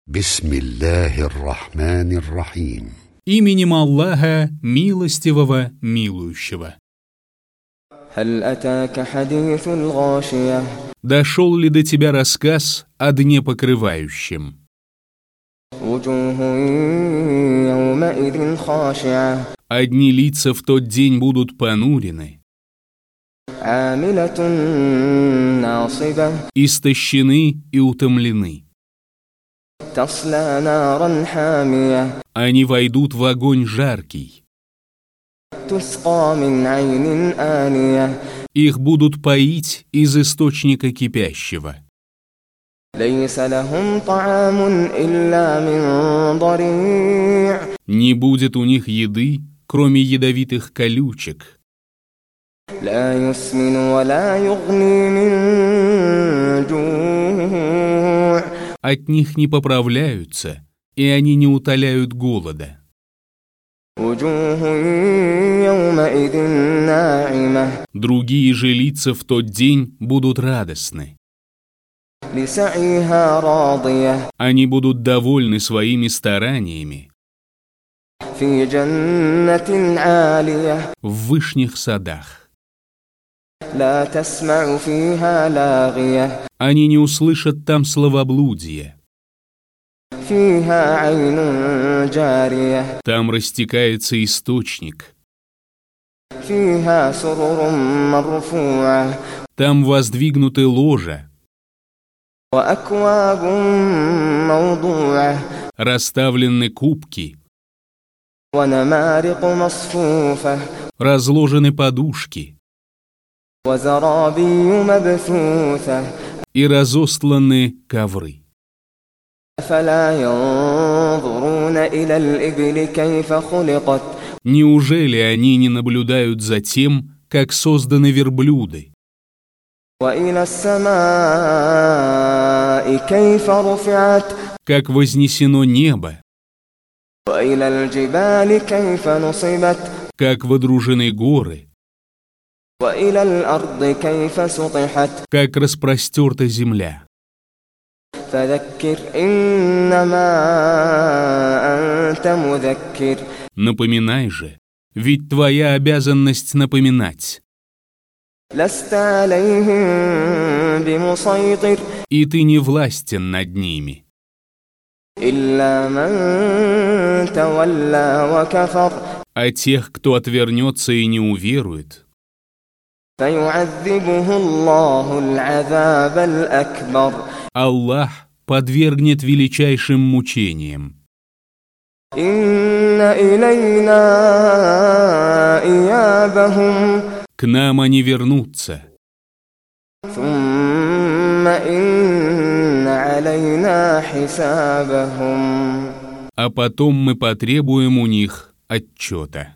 Бисмиллахир-рахманир-рахим. Именем Аллаха, милостивого, милующего. Дошел ли до тебя рассказ о дне покрывающем? Одни лица в тот день будут понурены, истощены и утомлены. Они войдут в огонь жаркий. Их будут поить из источника кипящего. Не будет у них еды, кроме ядовитых колючек. От них не поправляются, и они не утоляют голода. Другие же лица в тот день будут радостны. Они будут довольны своими стараниями в вышних садах. Они не услышат там словоблудия. Там растекается источник. Там воздвигнуты ложа. Расставлены кубки. Разложены подушки. И разостланы ковры. Неужели они не наблюдают за тем, как созданы верблюды? Как вознесено небо? Как водружены горы? Как распростерта земля? Напоминай же, ведь твоя обязанность напоминать. И ты не властен над ними. А тех, кто отвернется и не уверует, Аллах подвергнет величайшим мучениям. К нам они вернутся. А потом мы потребуем у них отчета.